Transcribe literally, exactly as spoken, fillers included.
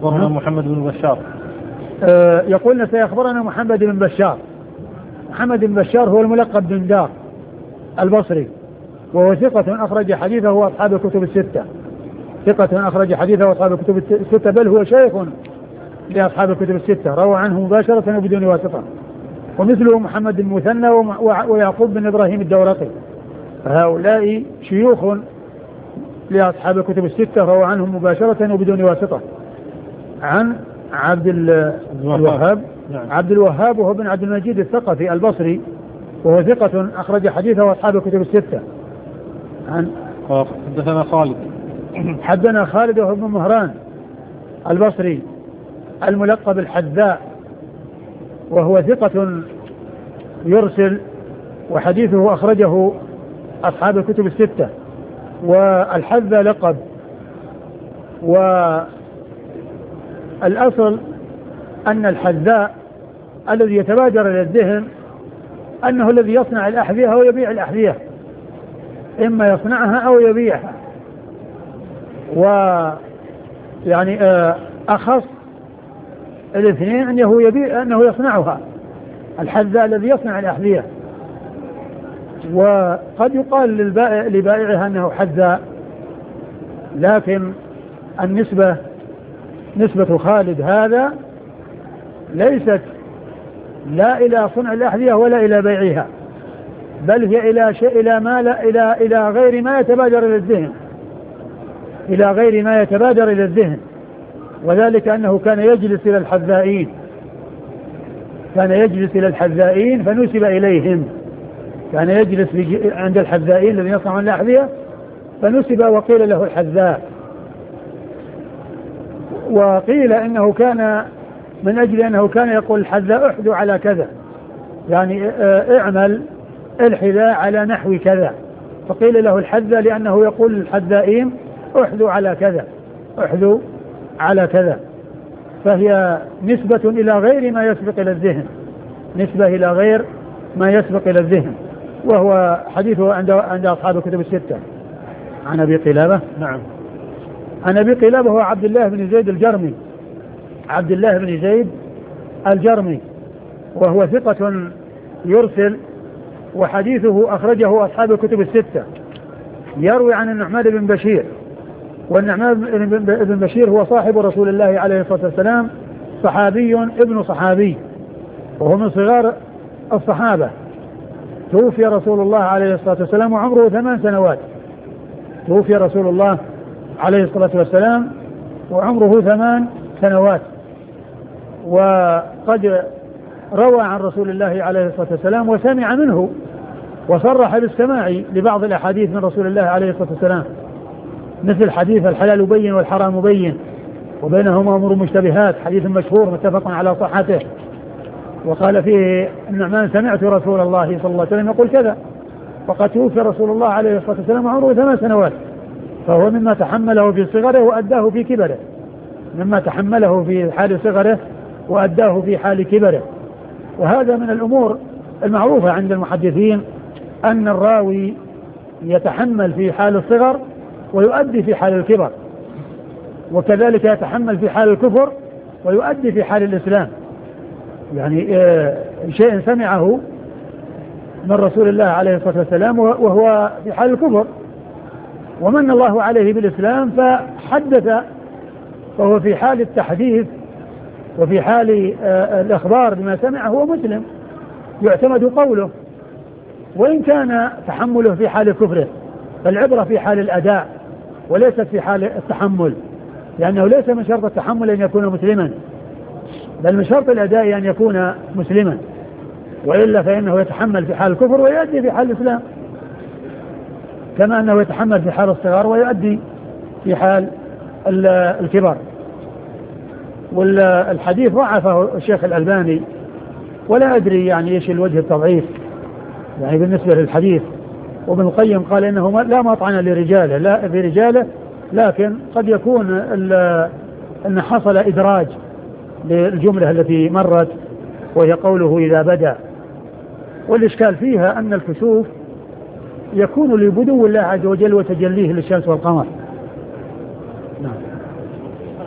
أخبرنا محمد بن بشار. آه يقولنا سيخبرنا محمد بن بشار. محمد بن بشار هو الملقب بن دار البصري، وهو ثقة أخرج حديثه أصحاب الكتب الستة. ثقة أخرج حديثه أصحاب الكتب الستة، بل هو شيخ لأصحاب الكتب الستة، روى عنه مباشرة وبدون واسطة. ومثله محمد بن مثنى ويعقوب بن إبراهيم الدورقي، فهؤلاء شيوخ لأصحاب الكتب الستة، روى عنهم مباشرة وبدون واسطة. عن عبد الوهاب عبد الوهاب وهو بن عبد المجيد الثقفي البصري، وهو ثقة أخرج حديثه أصحاب الكتب الستة. عن حدثنا خالد حدثنا خالد وهو بن مهران البصري الملقب الحذاء، وهو ثقة يرسل، وحديثه أخرجه أصحاب الكتب الستة. والحذاء لقب، والأصل أن الحذاء الذي يتبادر إلى الذهن أنه الذي يصنع الأحذية أو يبيع الأحذية، إما يصنعها أو يبيعها. ويعني أخص الاثنين أنه يبيع أنه يصنعها، الحذاء الذي يصنع الأحذية. وقد يقال للبائع لبائعها أنه حذاء، لكن النسبة نسبة خالد هذا ليست لا إلى صنع الأحذية ولا إلى بيعها، بل هي إلى شيء إلى ما لا إلى إلى غير ما يتبادر إلى الذهن، إلى غير ما يتبادر إلى الذهن. وذلك أنه كان يجلس إلى الحذائين كان يجلس إلى الحذائين فنسب إليهم، كان يجلس عند الحذائين الذين يصنعون الأحذية فنسب وقيل له الحذاء. وقيل إنه كان من أجل أنه كان يقول الحذاء احذو على كذا، يعني اعمل الحذاء على نحو كذا، فقيل له الحذاء لأنه يقول الحذائين احذو على كذا احذو على كذا. فهي نسبة إلى غير ما يسبق إلى الذهن، نسبة إلى غير ما يسبق إلى الذهن. وهو حديثه عند عند أصحاب الكتب الستة. عن أبي قلابة نعم عن أبي قلابة هو عبد الله بن زيد الجرمي عبد الله بن زيد الجرمي، وهو ثقة يرسل، وحديثه أخرجه أصحاب الكتب الستة. يروي عن النعمان بن بشير، والنعمان بن بشير هو صاحب رسول الله عليه الصلاة والسلام، صحابي ابن صحابي، وهو من صغار الصحابة. توفي رسول الله عليه الصلاة والسلام وعمره ثمان سنوات توفي رسول الله عليه الصلاة والسلام وعمره ثمان سنوات. وقد روى عن رسول الله عليه الصلاة والسلام وسمع منه، وصرح بالسماع لبعض الأحاديث من رسول الله عليه الصلاة والسلام، مثل حديث الحلال بين والحرام بين وبينهما أمور مشتبهات، حديث مشهور متفق على صحته. وقال فيه النعمان سمعت رسول الله صلى الله عليه وسلم يقول كذا، وقد توفي رسول الله عليه الصلاة والسلام وعمره ثمان سنوات، فهو مما تحمله في صغره وأداه في كبره، مما تحمله في حال صغره وأداه في حال كبره. وهذا من الأمور المعروفة عند المحدثين، أن الراوي يتحمل في حال الصغر ويؤدي في حال الكبر، وكذلك يتحمل في حال الكفر ويؤدي في حال الإسلام. يعني آه شيء سمعه من رسول الله عليه الصلاة والسلام وهو في حال الكفر، ومن الله عليه بالإسلام فحدث، فهو في حال التحديث وفي حال آه الإخبار بما سمعه هو مسلم يعتمد قوله، وإن كان تحمله في حال كفره، فالعبرة في حال الأداء وليست في حال التحمل، لأنه ليس من شرط التحمل أن يكون مسلما، بل من شرط الأداء أن يكون مسلما، وإلا فإنه يتحمل في حال الكفر ويؤدي في حال الإسلام، كما أنه يتحمل في حال الصغار ويؤدي في حال الكبر. والحديث ضعفه الشيخ الألباني، ولا أدري يعني إيش الوجه التضعيف يعني بالنسبة للحديث. وابن القيم قال إنه لا مطعن لرجاله لا في رجاله، لكن قد يكون أن حصل إدراج للجملة التي مرت، وهي قوله إذا بدأ. والإشكال فيها أن الكسوف يكون لبدو الله عز وجل وتجليه للشمس والقمر،